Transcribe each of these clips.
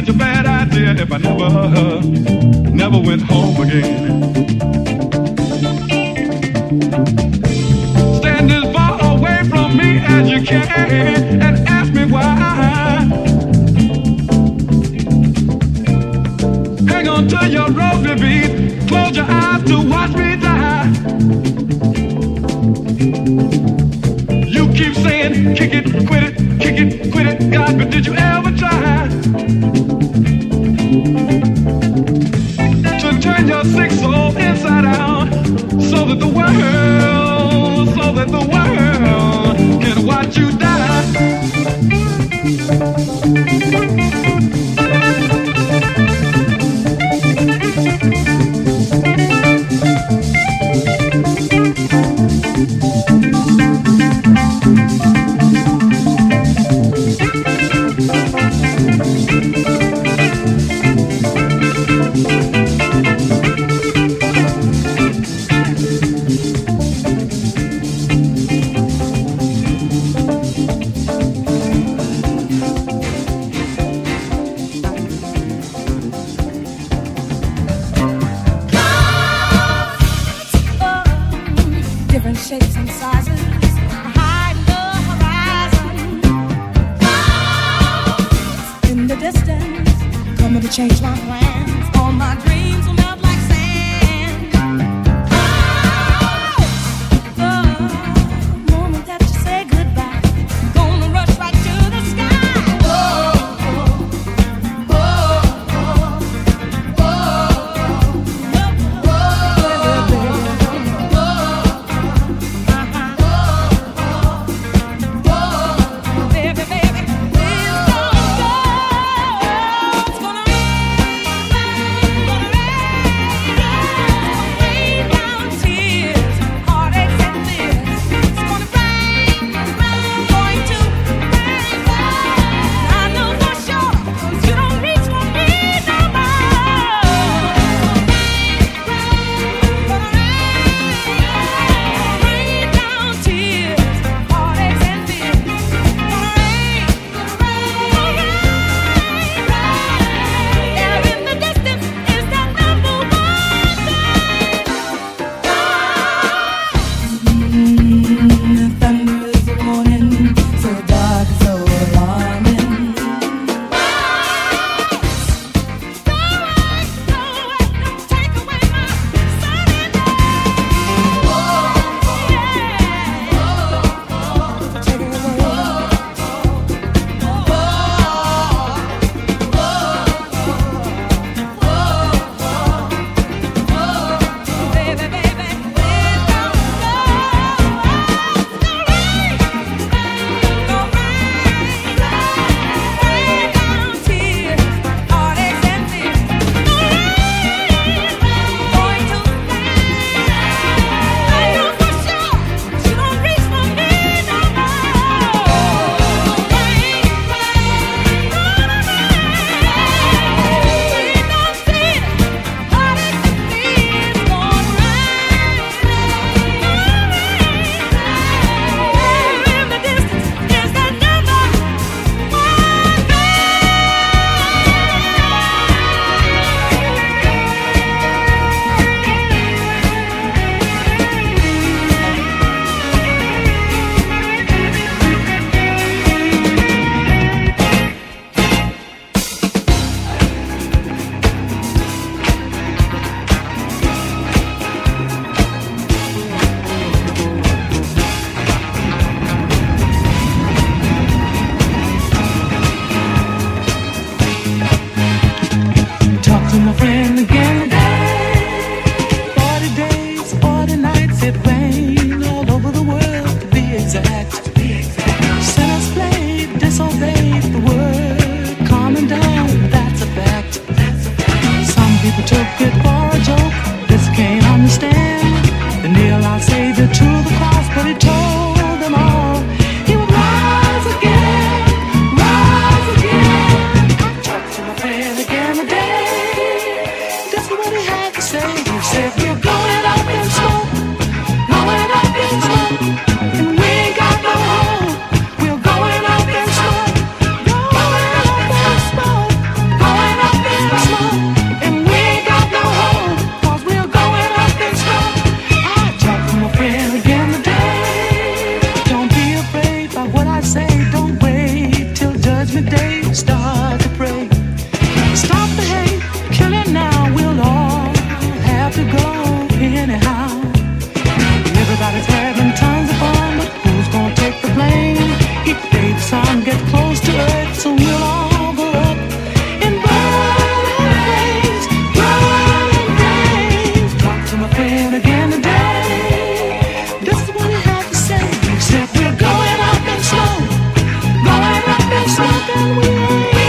such a bad idea if I never went home again. Stand as far away from me as you can and ask me why. Hang on to your rosy beat, close your eyes to watch me die. You keep saying, kick it, quit it, God, but did you ever try to turn your sick soul inside out so that the world can watch you die? Change my plans, all my dreams will melt like sand. The moment that you say goodbye, I'm gonna rush right to the sky. Baby, please don't go. It's gonna start to pray. Stop the hate, kill it now. We'll all have to go anyhow. Everybody's having tons of fun, but who's gonna take the blame? Each day the sun gets close to earth, so we'll all go up in burning flames, burning flames. Talk to my friend again today. This is what he had to say. He said we're going up and slow, then we ain't.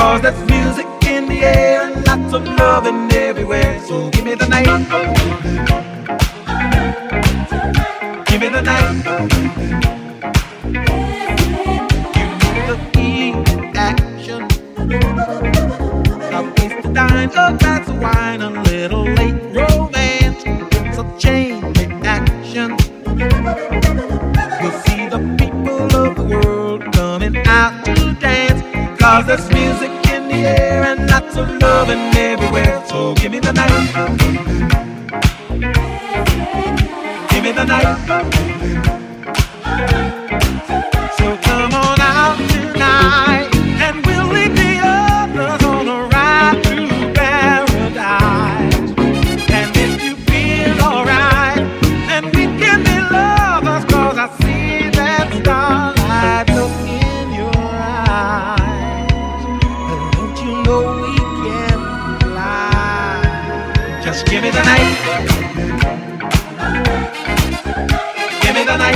'cause there's music in the air and lots of loving everywhere. So give me the night. Give me the night. Give me the key action. A place to dine, a glass of wine, a little late romance. It's a chain reaction. You'll see the people of the world coming out to dance, 'cause there's music in the air and lots of loving everywhere. So give me the night. Give me the night. So come on out tonight, and we'll leave the others on a ride through paradise. And if you feel alright, then we can be lovers, 'cause I see that starlight look in your eyes. And don't you know we can fly? Just give me the night. Give me the night.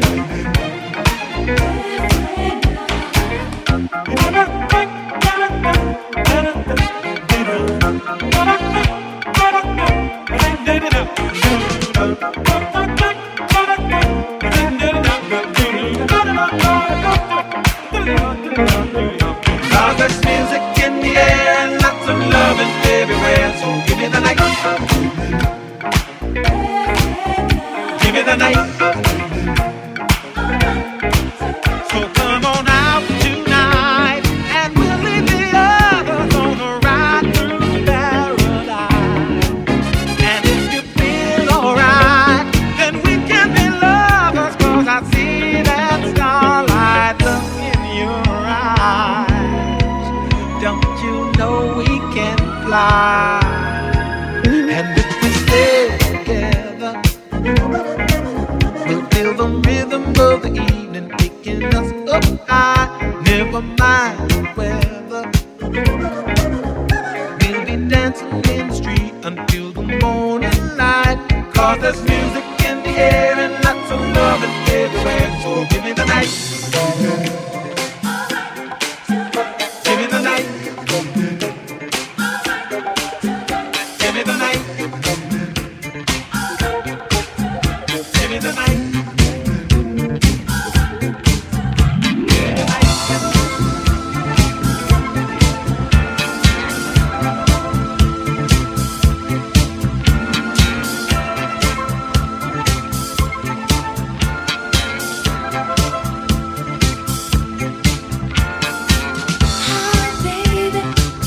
Cause there's music in the air and lots of loving everywhere. So give me the night. Give me the night. So come on out tonight, and we'll leave the others on a ride through paradise. And if you feel alright, then we can be lovers, 'cause I see that starlight look in your eyes. Don't you know we can fly? And if we stay together, we'll feel the rhythm of the evening picking us up high. Never mind the weather, we'll be dancing in the street until the morning light. 'Cause there's music in the air and lots of loving everywhere. So give me the night. Give me the night. Give me the night. Give me the night. Hi, baby.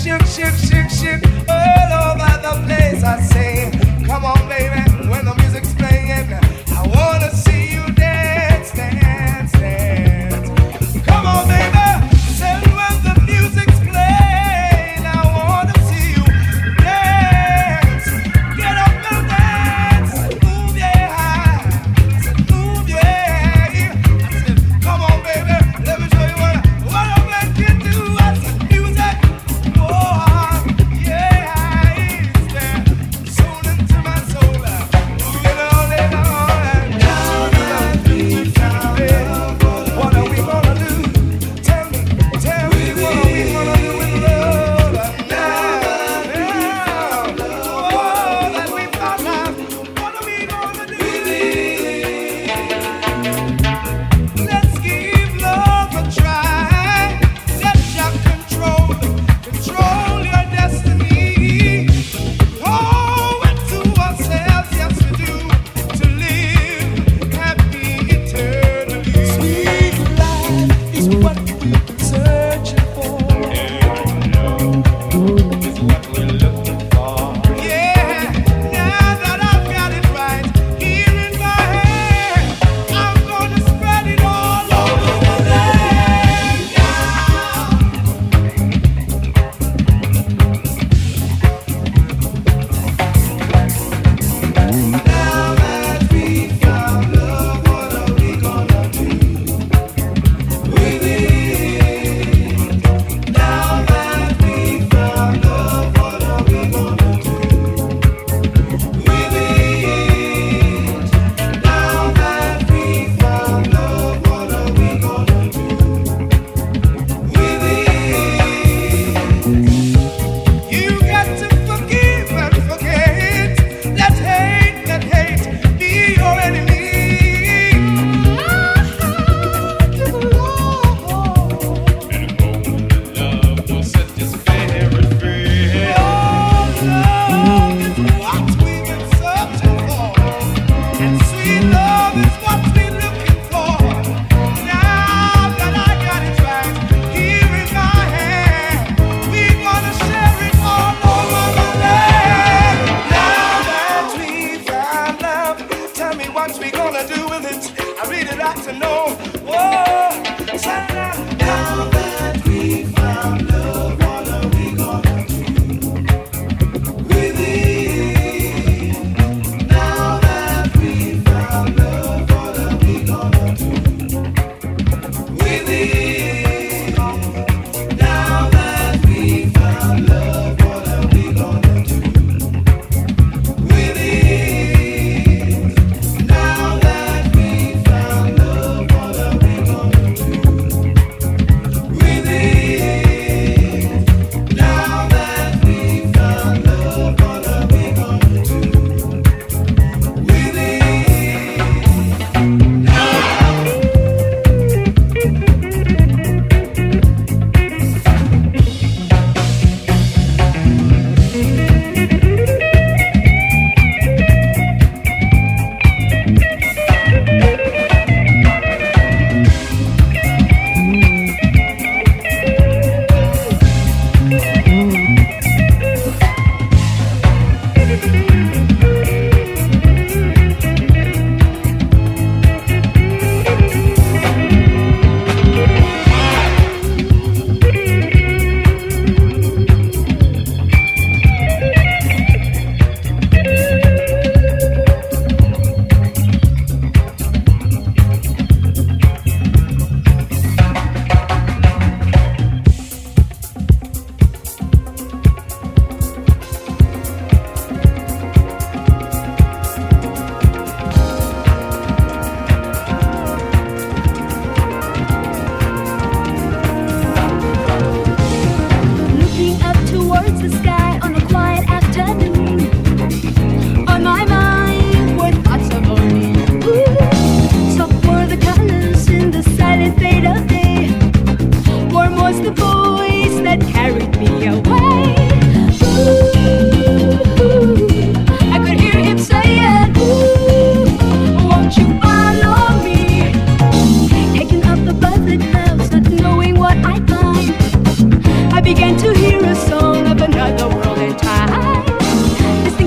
began to hear a song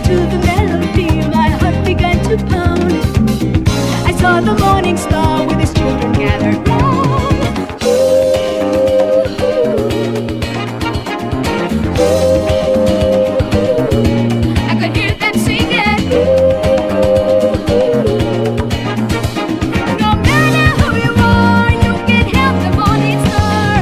to the melody, my heart began to pound. I saw the morning star with his children gathered round. I could hear them singing. No matter who you are, you can help the morning star.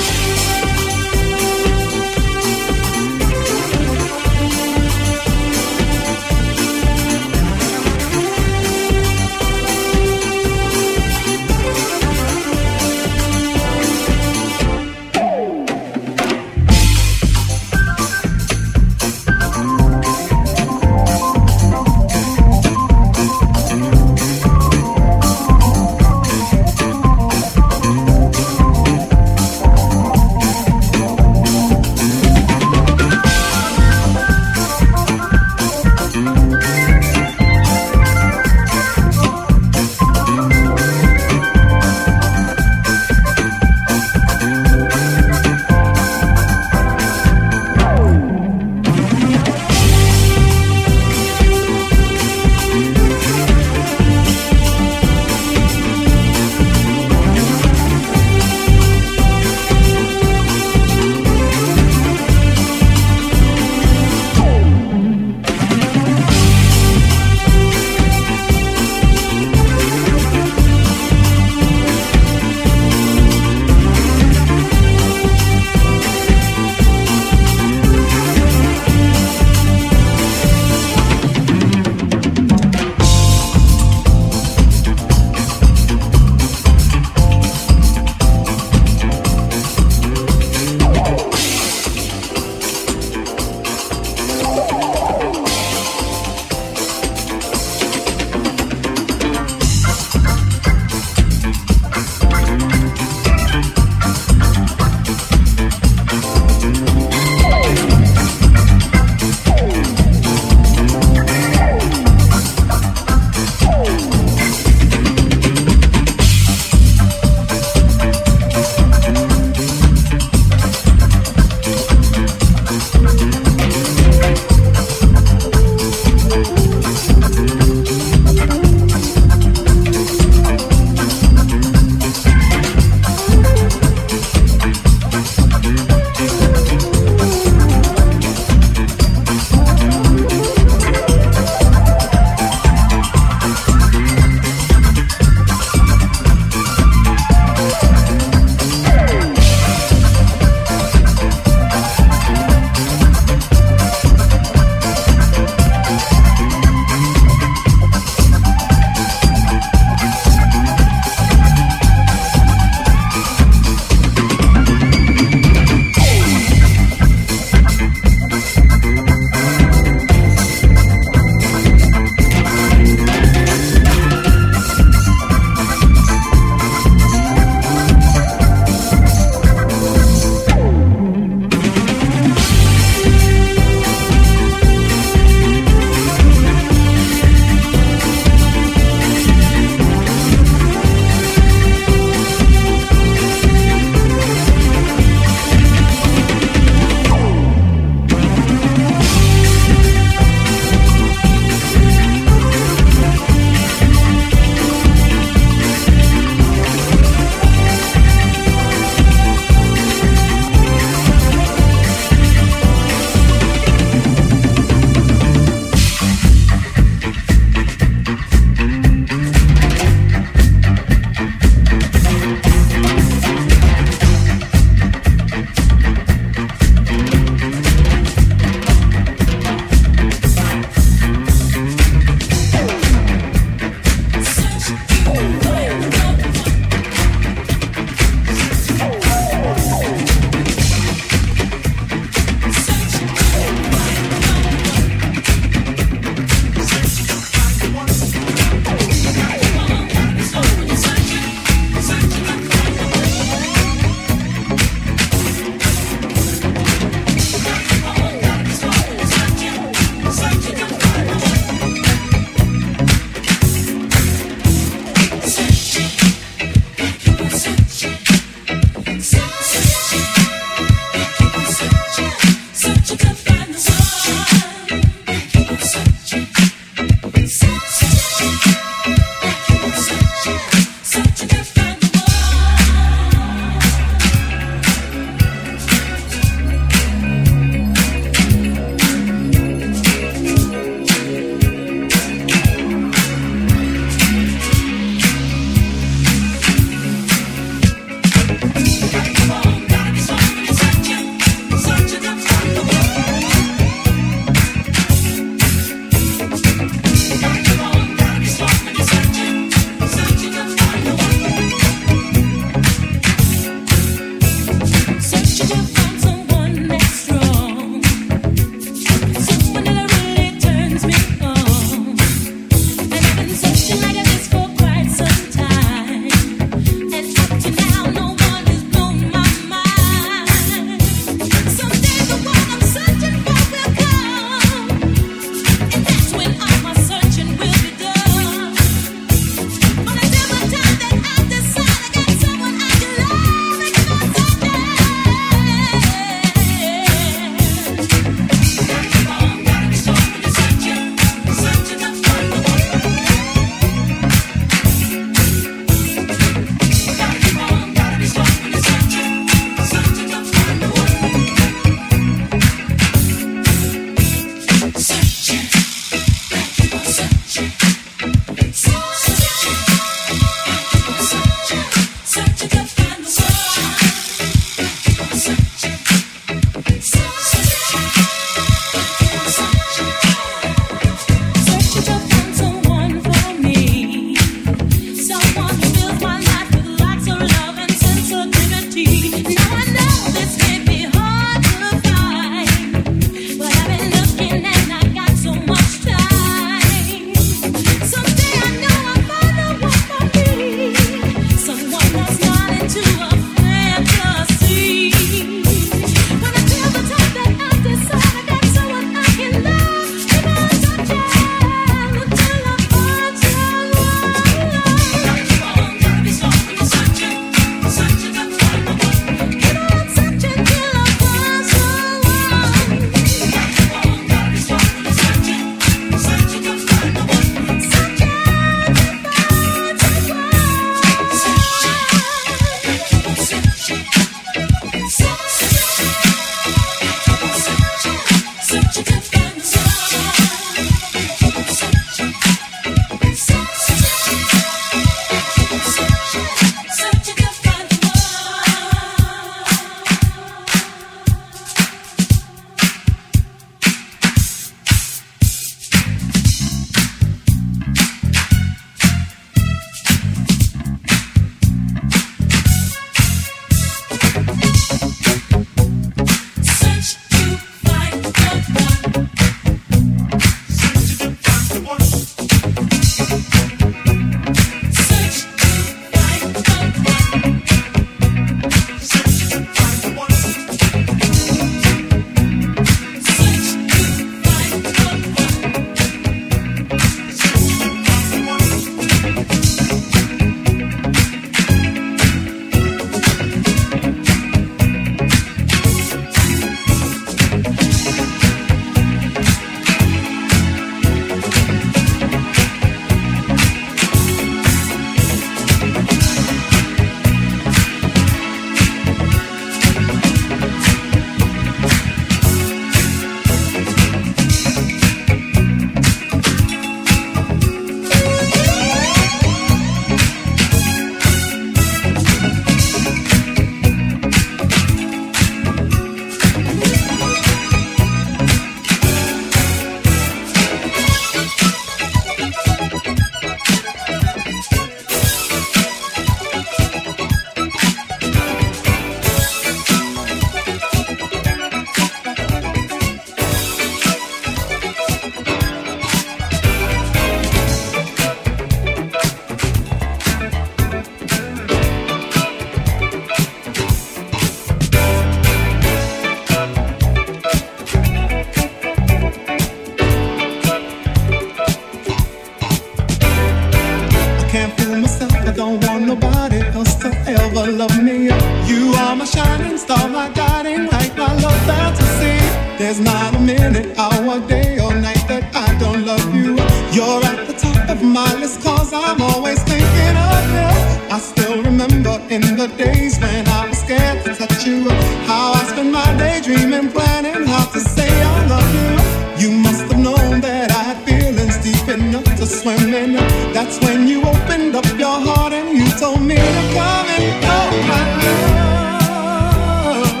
star, my guiding light, my love fantasy. There's not a minute, hour, day or night that I don't love you. You're at the top of my list, cause I'm always thinking of you. I still remember in the days when I was scared to touch you, how I spent my day dreaming, planning how to say I love you. You must have known that I had feelings deep enough to swim in. That's when you opened up your heart and you told me to come and hold my love.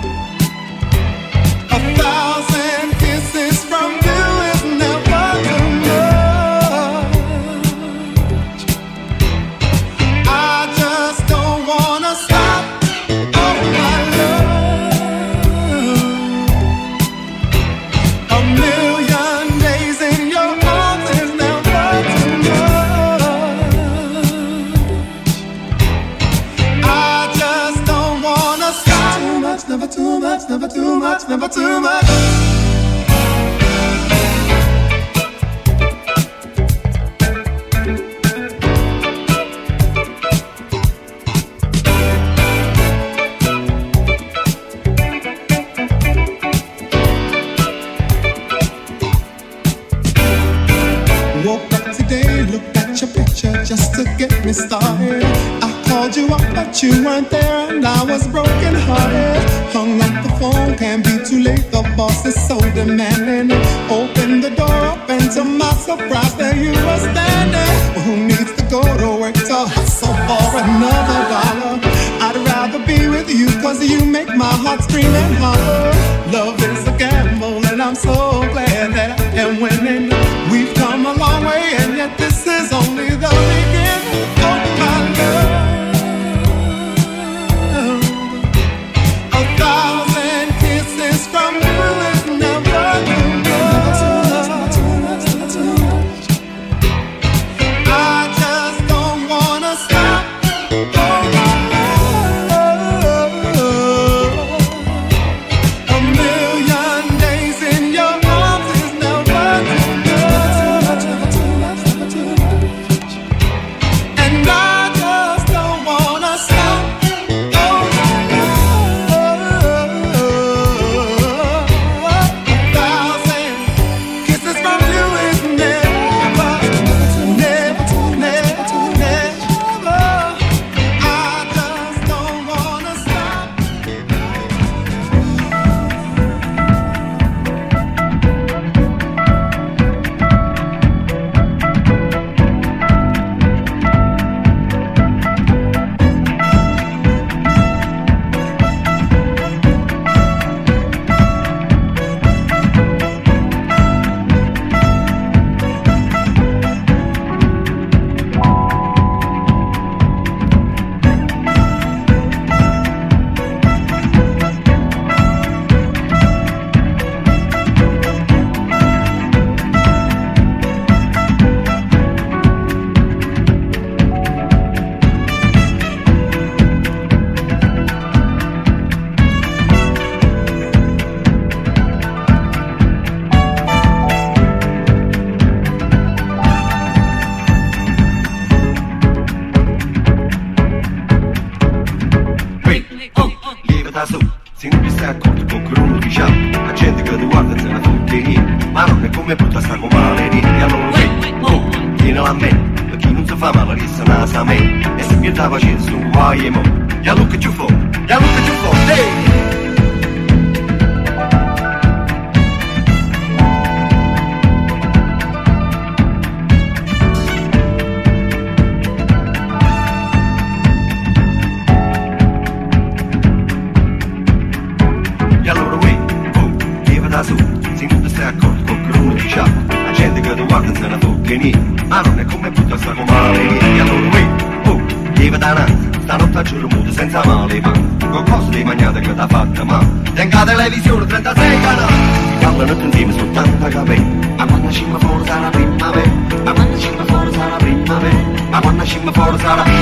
1,000 kisses from you is never too much. I just don't wanna stop. Oh my love, a million days in your arms is never too much. I just don't wanna stop. Too much, never too much, never too much, never too much. Woke up today, looked at your picture just to get me started. I called you up, but you weren't there, and I was broken hearted. Hung up the phone, can't be too late. The boss is so demanding. Opened the door up, and to my surprise, there you were standing. Well, who needs to go to work to hustle for another dollar? I'd rather be with you, cause you make my heart scream and holler. Love is a gamble, and I'm so glad that I am winning. We've come a long way, and yet this is only the beginning of my love. 1,000 kisses from you is never too much. I just don't wanna stop. Oh my love, a million days in your arms is never too much. And I just don't wanna stop. Oh my love, 1,000 kisses from you is never, never, never, never. I just don't wanna stop. Lievita su, se non ti stai accorto con quello diciamo. La gente che ti guarda se la fotte lì, ma non è come brutta sta comale lì. E allora oh, tienila a me, per chi non si fa male resta nasa a me. E se mi sta facendo su guai e mo, ya look at you for, ya look at you for, hey! Su, se non ti stai accorto con quello diciamo. La gente che ti guarda se la tocca lì, ma non è come brutta sta comale lì. E allora lieva da nanza, stanotte a giorno muto senza male, ma qualcosa di mangiate che t'ha fatta, ma tenga televisione 36 canali, parlano tutti insieme su tanta capelli. Ma quando scimma fuori sarà primavera, ma quando scimma fuori sarà primavera, ma quando scimma fuori sarà